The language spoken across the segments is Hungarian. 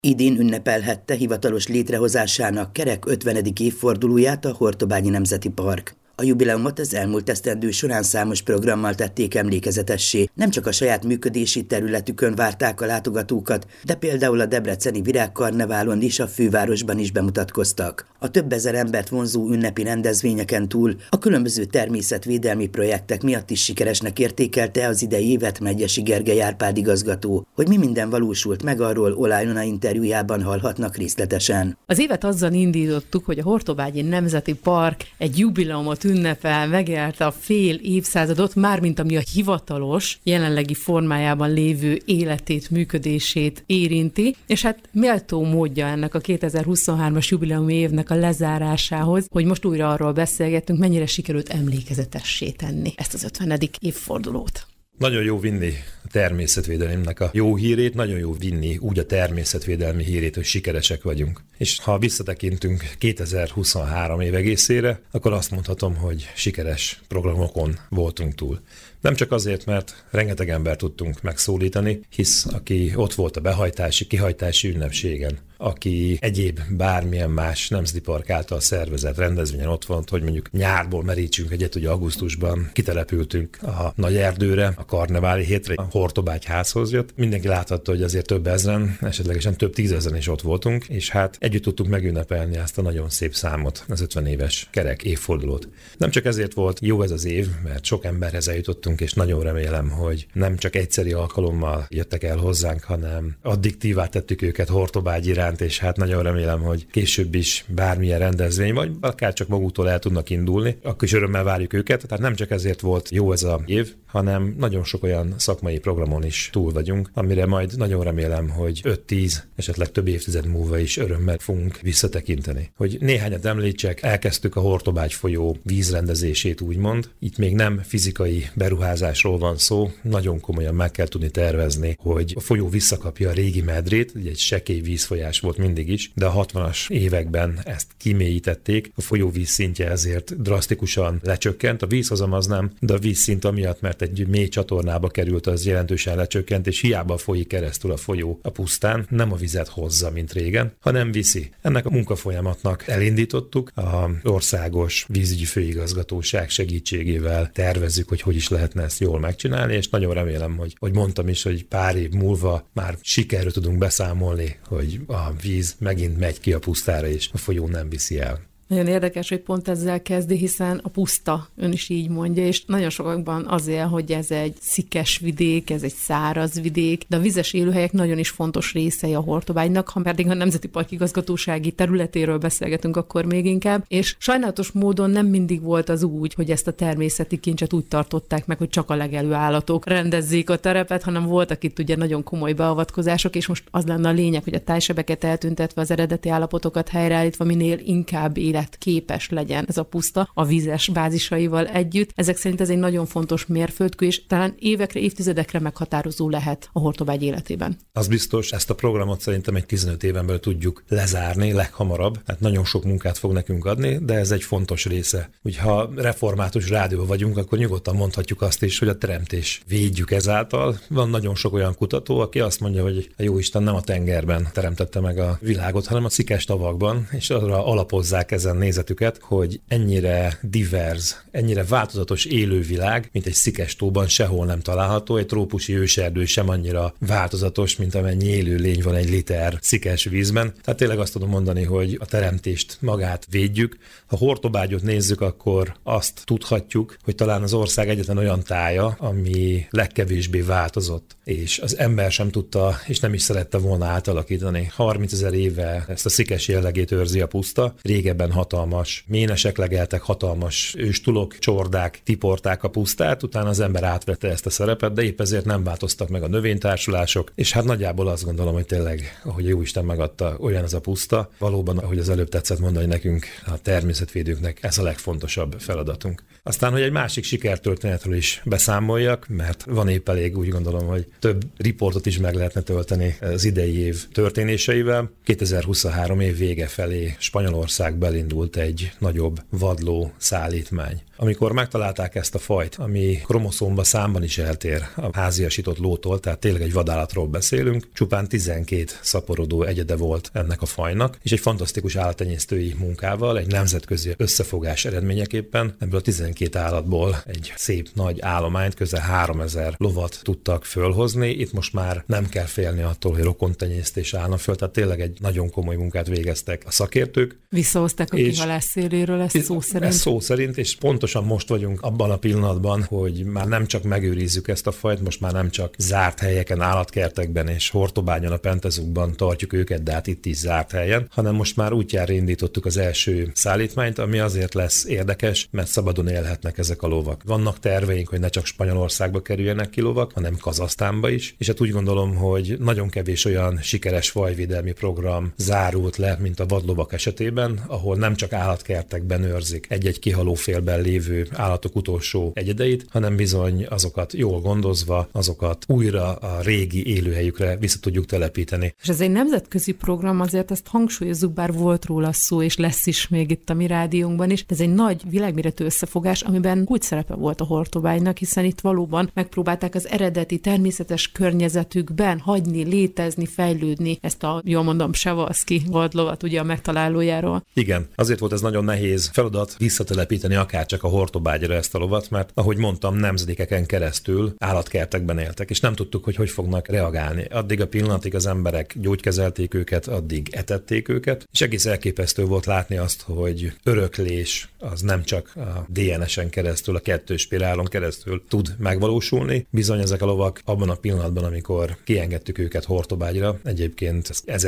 Idén ünnepelhette hivatalos létrehozásának kerek 50. évfordulóját a Hortobágyi Nemzeti Park. A jubileumot az elmúlt esztendő során számos programmal tették emlékezetessé. Nem csak a saját működési területükön várták a látogatókat, de például a debreceni virágkarneválon is a fővárosban is bemutatkoztak. A több ezer embert vonzó ünnepi rendezvényeken túl a különböző természetvédelmi projektek miatt is sikeresnek értékelte az idei évet Medgyessy Gergely Árpád igazgató. Hogy mi minden valósult meg, arról Oláh Ilona interjújában hallhatnak részletesen. Az évet azzal indítottuk, hogy a Hortobágyi Nemzeti Park egy jubileumot ünnepel, megélte a fél évszázadot, mármint ami a hivatalos, jelenlegi formájában lévő életét, működését érinti, és hát méltó módja ennek a 2023-as jubileumi évnek a lezárásához, hogy most újra arról beszélgettünk, mennyire sikerült emlékezetessé tenni ezt az 50. évfordulót. Nagyon jó vinni a természetvédelemnek a jó hírét, nagyon jó vinni úgy a természetvédelmi hírét, hogy sikeresek vagyunk. És ha visszatekintünk 2023 év egészére, akkor azt mondhatom, hogy sikeres programokon voltunk túl. Nem csak azért, mert rengeteg embert tudtunk megszólítani, hisz aki ott volt a behajtási, kihajtási ünnepségen, aki egyéb bármilyen más nemzeti park által szervezett rendezvényen ott volt, hogy mondjuk nyárból merítsünk egyet, ugye augusztusban kitelepültünk a nagy erdőre, a karneváli hétre, a Hortobágy házhoz jött. Mindenki láthatta, hogy azért több ezren, esetlegesen több tízezren is ott voltunk, és hát együtt tudtuk megünnepelni ezt a nagyon szép számot, az 50 éves kerek évfordulót. Nem csak ezért volt jó ez az év, mert sok emberhez eljutottunk, és nagyon remélem, hogy nem csak egyszeri alkalommal jöttek el hozzánk, hanem addiktívá tettük őket Hortobágy iránt, és hát nagyon remélem, hogy később is bármilyen rendezvény, vagy akár csak maguktól el tudnak indulni, akkor is örömmel várjuk őket. Tehát nem csak ezért volt jó ez az év, hanem nagyon sok olyan szakmai programon is túl vagyunk, amire majd nagyon remélem, hogy 5-10, esetleg több évtized múlva is örömmel fogunk visszatekinteni. Hogy néhányat említsek, elkezdtük a Hortobágy folyó vízrendezését, úgymond. Itt még nem fizikai beruházásról van szó, nagyon komolyan meg kell tudni tervezni, hogy a folyó visszakapja a régi medrét, ugye egy sekély vízfolyás volt mindig is, de a 60-as években ezt kimélyítették, a folyóvíz szintje ezért drasztikusan lecsökkent, a vízhozam az nem, de a vízszint amiatt, mert egy mély csatornába került, az jelentősen lecsökkent, és hiába folyik keresztül a folyó a pusztán, nem a vizet hozza, mint régen, hanem viszi. Ennek a munkafolyamatnak elindítottuk, az országos vízügyi főigazgatóság segítségével tervezzük, hogy is lehetne ezt jól megcsinálni, és nagyon remélem, hogy mondtam is, hogy pár év múlva már sikerről tudunk beszámolni, hogy a víz megint megy ki a pusztára, és a folyó nem viszi el. Nagyon érdekes, hogy pont ezzel kezdi, hiszen a puszta, ön is így mondja, és nagyon sokakban az él, hogy ez egy szikes vidék, ez egy száraz vidék, de a vizes élőhelyek nagyon is fontos részei a Hortobágynak, ha pedig a Nemzeti Park igazgatósági területéről beszélgetünk, akkor még inkább, és sajnálatos módon nem mindig volt az úgy, hogy ezt a természeti kincset úgy tartották meg, hogy csak a legelő állatok rendezzék a terepet, hanem voltak itt ugye nagyon komoly beavatkozások, és most az lenne a lényeg, hogy a tájsebeket eltüntetve, az eredeti állapotokat helyreállítva minél inkább képes legyen ez a puszta a vízes bázisaival együtt. Ezek szerint ez egy nagyon fontos mérföldkő, és talán évekre, évtizedekre meghatározó lehet a Hortobágy életében. Az biztos, ezt a programot szerintem egy 15 éven belül tudjuk lezárni leghamarabb. Hát nagyon sok munkát fog nekünk adni, de ez egy fontos része. Ha református rádió vagyunk, akkor nyugodtan mondhatjuk azt is, hogy a teremtés védjük ezáltal. Van nagyon sok olyan kutató, aki azt mondja, hogy a Jóisten nem a tengerben teremtette meg a világot, hanem a szikes tavakban, és arra alapozzák ezen nézetüket, hogy ennyire divers, ennyire változatos élővilág, mint egy szikes tóban sehol nem található, egy trópusi őserdő sem annyira változatos, mint amennyi élő lény van egy liter szikes vízben. Tehát tényleg azt tudom mondani, hogy a teremtést magát védjük. Ha Hortobágyot nézzük, akkor azt tudhatjuk, hogy talán az ország egyetlen olyan tája, ami legkevésbé változott, és az ember sem tudta, és nem is szerette volna átalakítani. 30 000 éve ezt a szikes jellegét őrzi a puszta, régebben hatalmas ménesek legeltek, hatalmas őstulok, csordák tiporták a pusztát, utána az ember átvette ezt a szerepet, de épp ezért nem változtak meg a növénytársulások, és hát nagyjából azt gondolom, hogy tényleg, ahogy Jóisten megadta, olyan ez a puszta. Valóban, ahogy az előbb tetszett mondani nekünk, a természetvédőknek ez a legfontosabb feladatunk. Aztán, hogy egy másik sikertörténetről is beszámoljak, mert van épp elég, úgy gondolom, hogy több riportot is meg lehetne tölteni az idei év történéseivel. 2023 év vége felé Spanyolországba elindult egy nagyobb vadló szállítmány. Amikor megtalálták ezt a fajt, ami kromoszómba számban is eltér a háziasított lótól, tehát tényleg egy vadállatról beszélünk, csupán 12 szaporodó egyede volt ennek a fajnak, és egy fantasztikus állattenyésztői munkával, egy nemzetközi összefogás eredményeképpen ebből a 12 állatból egy szép nagy állományt, közel 3000 lovat tudtak fölhozni. Itt most már nem kell félni attól, hogy rokontenyésztés állna föl, tehát tényleg egy nagyon komoly munkát végeztek a szakértők. Visszahozták a kihalás széléről, ezt szó szerint. Ez szó szerint, és pontosan most vagyunk abban a pillanatban, hogy már nem csak megőrizzük ezt a fajt, most már nem csak zárt helyeken, állatkertekben és Hortobányon, a Pentezukban tartjuk őket, de hát itt is zárt helyen, hanem most már útjára indítottuk az első szállítmányt, ami azért lesz érdekes, mert szabadon élhetnek ezek a lovak. Vannak terveink, hogy ne csak Spanyolországba kerüljenek ki lovak, hanem Kazahsztánba is, és hát úgy gondolom, hogy nagyon kevés olyan sikeres fajvédelmi program zárult le, mint a vadlovak esetében, ahol nem csak állatkertekben őrzik egy-egy kihalófélben lévő állatok utolsó egyedeit, hanem bizony azokat jól gondozva, azokat újra a régi élőhelyükre vissza tudjuk telepíteni. És ez egy nemzetközi program, azért ezt hangsúlyozzuk, bár volt róla szó, és lesz is még itt a mi rádiónkban is, de ez egy nagy világméretű összefogás, amiben kulcs szerepe volt a Hortobánynak, hiszen itt valóban megpróbálták az eredeti természetes környezetükben hagyni, létezni, fejlődni ezt a, jól mondom, Przewalski vadlovat, ugye a megtalálójáról. Igen, azért volt ez nagyon nehéz feladat visszatelepíteni akárcsak a Hortobágyra ezt a lovat, mert ahogy mondtam, nemzedékeken keresztül állatkertekben éltek, és nem tudtuk, hogy fognak reagálni. Addig a pillanatig az emberek gyógykezelték őket, addig etették őket, és egész elképesztő volt látni azt, hogy öröklés az nem csak a DNS-en keresztül, a kettős spirálon keresztül tud megvalósulni. Bizony ezek a lovak abban a pillanatban, amikor kiengedtük őket Hortobágyra, egyébként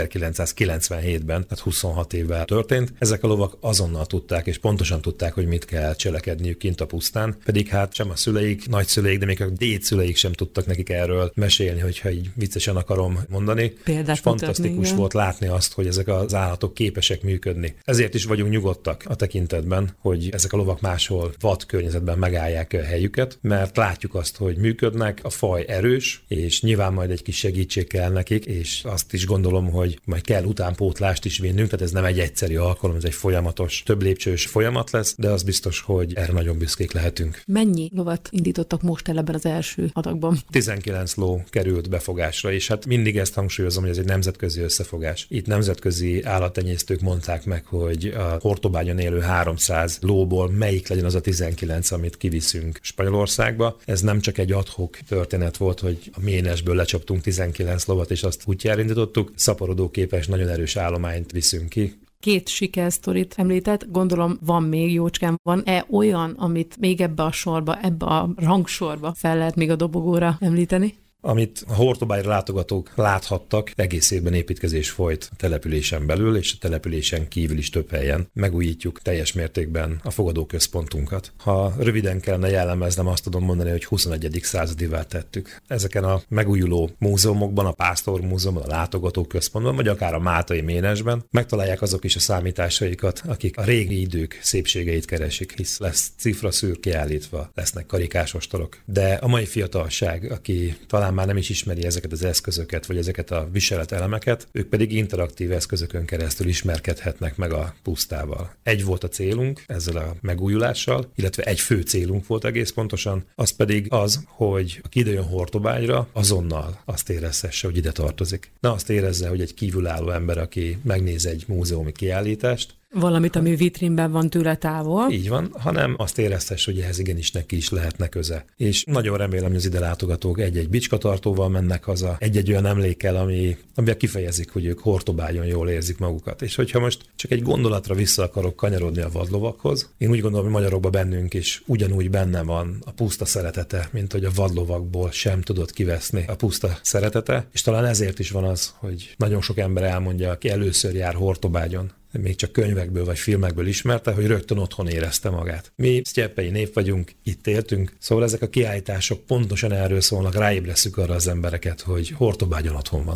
1997-ben, tehát 26 évvel történt, ezek a lovak azonnal tudták, és pontosan tudták, hogy mit kell cselekedniük kint a pusztán, pedig hát sem a szüleik, nagyszüleik, de még a dédszüleik sem tudtak nekik erről mesélni, hogyha így viccesen akarom mondani. Példát és fantasztikus volt látni azt, hogy ezek az állatok képesek működni. Ezért is vagyunk nyugodtak a tekintetben, hogy ezek a lovak máshol vad környezetben megállják a helyüket, mert látjuk azt, hogy működnek, a faj erős, és nyilván majd egy kis segítség kell nekik, és azt is gondolom, hogy majd kell utánpótlást is vinnünk, tehát ez nem egy egyszerű alkalom, ez egy folyamatos, több lépcsős folyamat lesz, de az biztos, hogy erre nagyon büszkék lehetünk. Mennyi lovat indítottak most el ebben az első adagban? 19 ló került befogásra, és hát mindig ezt hangsúlyozom, hogy ez egy nemzetközi összefogás. Itt nemzetközi állattenyésztők mondták meg, hogy a Hortobányon élő 300 lóból melyik legyen az a 19, amit kiviszünk Spanyolországba. Ez nem csak egy ad-hoc történet volt, hogy a Ménesből lecsaptunk 19 lovat, és azt útjára indítottuk, szaporodóképes, nagyon erős állományt viszünk ki. 2 sikersztorit említett, gondolom van még, jócskán, van-e olyan, amit még ebbe a sorba, ebbe a rangsorba fel lehet még a dobogóra említeni? Amit a Hortobágyra látogatók láthattak, egész évben építkezés folyt a településen belül, és a településen kívül is több helyen. Megújítjuk teljes mértékben a fogadóközpontunkat. Ha röviden kellene jellemeznem, azt tudom mondani, hogy 21. századivá tettük. Ezeken a megújuló múzeumokban, a Pásztor Múzeumban, a látogatóközpontban, vagy akár a Mátai Ménesben megtalálják azok is a számításaikat, akik a régi idők szépségeit keresik, hisz lesz cifraszűr kiállítva, lesznek karikásostorok. De a mai fiatalság, aki talán már nem is ismeri ezeket az eszközöket, vagy ezeket a viseletelemeket, ők pedig interaktív eszközökön keresztül ismerkedhetnek meg a pusztával. Egy volt a célunk ezzel a megújulással, illetve egy fő célunk volt egész pontosan, az pedig az, hogy aki ide jön Hortobágyra, azonnal azt érezhesse, hogy ide tartozik. Ne azt érezze, hogy egy kívülálló ember, aki megnéz egy múzeumi kiállítást, Valamit, ami vitrínben van tőle távol. Így van, hanem azt éreztes, hogy ehhez igenis neki is lehetne köze. És nagyon remélem, hogy az ide látogatók egy-egy bicskatartóval mennek haza, egy-egy olyan emlékkel, amivel kifejezik, hogy ők Hortobányon jól érzik magukat. És hogyha most csak egy gondolatra vissza akarok kanyarodni a vadlovakhoz, én úgy gondolom, hogy magyarokban bennünk is ugyanúgy benne van a puszta szeretete, mint hogy a vadlovakból sem tudott kiveszni a puszta szeretete, és talán ezért is van az, hogy nagyon sok ember elmondja, aki először jár Hortobányon, még csak könyvekből vagy filmekből ismerte, hogy rögtön otthon érezte magát. Mi sztyeppei nép vagyunk, itt éltünk, szóval ezek a kiállítások pontosan erről szólnak, ráébreszük arra az embereket, hogy Hortobányon otthon vannak.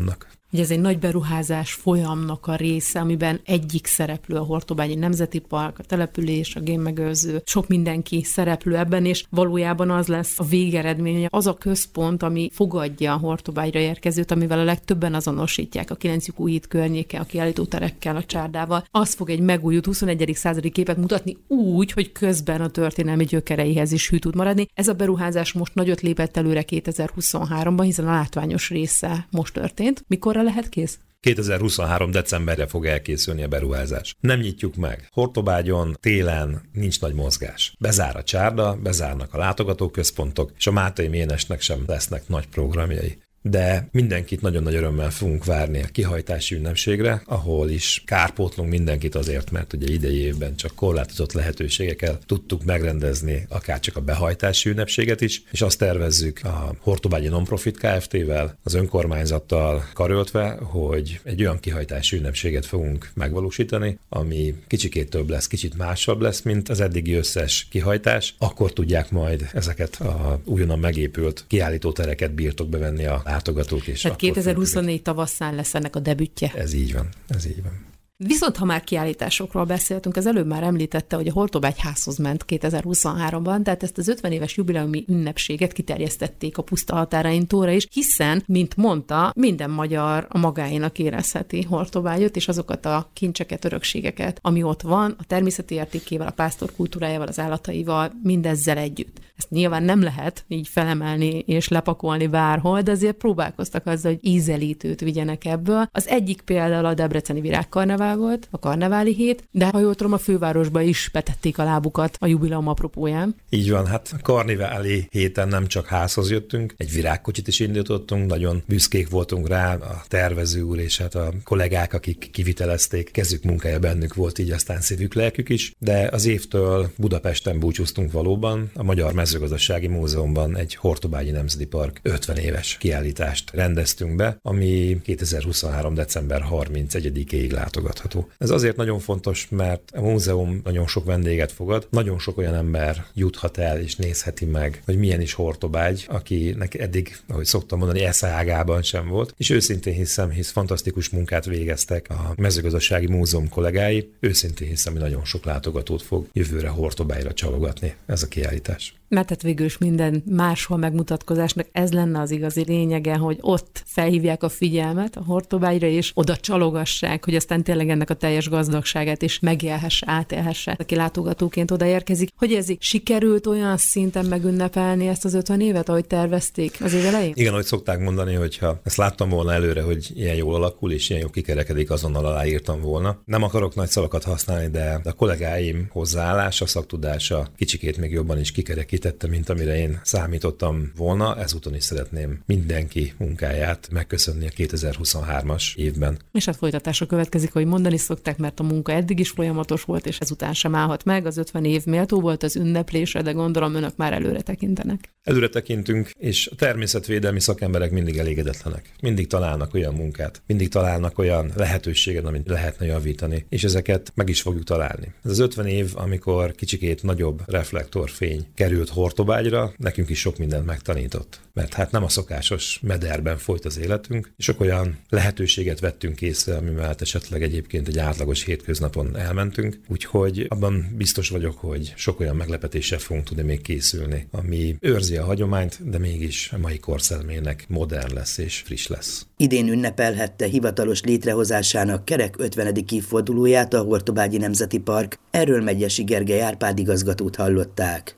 Ugye ez egy nagy beruházás folyamnak a része, amiben egyik szereplő a Hortobányi Nemzeti Park, a település, a génmegőrző, sok mindenki szereplő ebben, és valójában az lesz a végeredmény, az a központ, ami fogadja a Hortobágyra érkezőt, amivel a legtöbben azonosítják a 9. újít környéke, a kiállítóterekkel, a csárdával. Az fog egy megújult 21. századi képet mutatni úgy, hogy közben a történelmi gyökereihez is hű tud maradni. Ez a beruházás most nagyot lépett előre 2023-ban, hiszen a látványos része most történt. Mikorra lehet kész? 2023. decemberre fog elkészülni a beruházás. Nem nyitjuk meg. Hortobágyon télen nincs nagy mozgás. Bezár a csárda, bezárnak a látogatóközpontok, és a Mátai Ménesnek sem lesznek nagy programjai. De mindenkit nagyon nagy örömmel fogunk várni a kihajtási ünnepségre, ahol is kárpótlunk mindenkit azért, mert ugye idei évben csak korlátozott lehetőségekkel tudtuk megrendezni akár csak a behajtási ünnepséget is, és azt tervezzük a Hortobágyi Nonprofit Kft-vel, az önkormányzattal karöltve, hogy egy olyan kihajtási ünnepséget fogunk megvalósítani, ami kicsikét több lesz, kicsit másabb lesz, mint az eddigi összes kihajtás. Akkor tudják majd ezeket a újonnan megépült kiállítótereket birtokba venni a látogatók is. Tehát 2024 tavasszán lesz ennek a debütje. Ez így van, ez így van. Viszont ha már kiállításokról beszéltünk, az előbb már említette, hogy a Hortobágy házhoz ment 2023-ban, tehát ezt az 50 éves jubileumi ünnepséget kiterjesztették a puszta határain túlra is, hiszen, mint mondta, minden magyar a magáénak érezheti Hortobágyot, és azokat a kincseket, örökségeket, ami ott van, a természeti értékével, a pásztor kultúrájával, az állataival, mindezzel együtt. Ezt nyilván nem lehet így felemelni és lepakolni bárhol, de azért próbálkoztak azzal, hogy ízelítőt vigyenek ebből. Az egyik például a debreceni virágkarnevál volt, a karneváli hét, de ha jól tudom, a fővárosba is betették a lábukat a jubileum apropóján. Így van, hát a karneváli héten nem csak házhoz jöttünk, egy virágkocsit is indítottunk, nagyon büszkék voltunk rá, a tervező úr és hát a kollégák, akik kivitelezték, kezük munkája bennük volt, így aztán szívük, lelkük is, de az évtől Budapesten búcsúztunk valóban, a Magyar Mezőgazdasági Múzeumban egy Hortobágyi Nemzeti Park 50 éves kiállítást rendeztünk be, ami 2023. december 31-ig látogatható. Ez azért nagyon fontos, mert a múzeum nagyon sok vendéget fogad, nagyon sok olyan ember juthat el és nézheti meg, hogy milyen is Hortobágy, akinek eddig, ahogy szoktam mondani, eszágában sem volt, és őszintén hiszem, hisz fantasztikus munkát végeztek a Mezőgazdasági Múzeum kollégái, őszintén hiszem, hogy nagyon sok látogatót fog jövőre Hortobágyra csalogatni ez a kiállítás. Mert tehát végül is minden máshol megmutatkozásnak ez lenne az igazi lényege, hogy ott felhívják a figyelmet a Hortobágyra, és oda csalogassák, hogy aztán tényleg ennek a teljes gazdagságát is megélhesse, átélhesse, aki látogatóként odaérkezik. Hogy ez sikerült olyan szinten megünnepelni ezt az 50 évet, ahogy tervezték az év elején? Igen, ahogy szokták mondani, hogyha ezt láttam volna előre, hogy ilyen jól alakul, és ilyen jól kikerekedik, azonnal aláírtam volna. Nem akarok nagy szavakat használni, de a kollégáim hozzáállása, szaktudása kicsikét még jobban is kikerekítette, mint amire én számítottam volna. Ezúton is szeretném mindenki munkáját megköszönni a 2023-as évben. És hát folytatásra következik, hogy mondani szokták, mert a munka eddig is folyamatos volt, és ezután sem állhat meg. Az 50 év méltó volt az ünneplésre, de gondolom önök már előre tekintenek. Előre tekintünk, és a természetvédelmi szakemberek mindig elégedetlenek. Mindig találnak olyan munkát, mindig találnak olyan lehetőséget, amit lehetne javítani, és ezeket meg is fogjuk találni. Ez az 50 év, amikor kicsikét nagyobb reflektorfény került Hortobágyra, nekünk is sok mindent megtanított. Mert hát nem a szokásos mederben folyt az életünk, és sok olyan lehetőséget vettünk észre, ami mellett esetleg egyébként egy átlagos hétköznapon elmentünk. Úgyhogy abban biztos vagyok, hogy sok olyan meglepetéssel fogunk tudni még készülni, ami őrzi a hagyományt, de mégis a mai korszelmének modern lesz és friss lesz. Idén ünnepelhette hivatalos létrehozásának kerek 50. évfordulóját a Hortobágyi Nemzeti Park. Erről Megyesi Gergely Árpád igazgatót hallották.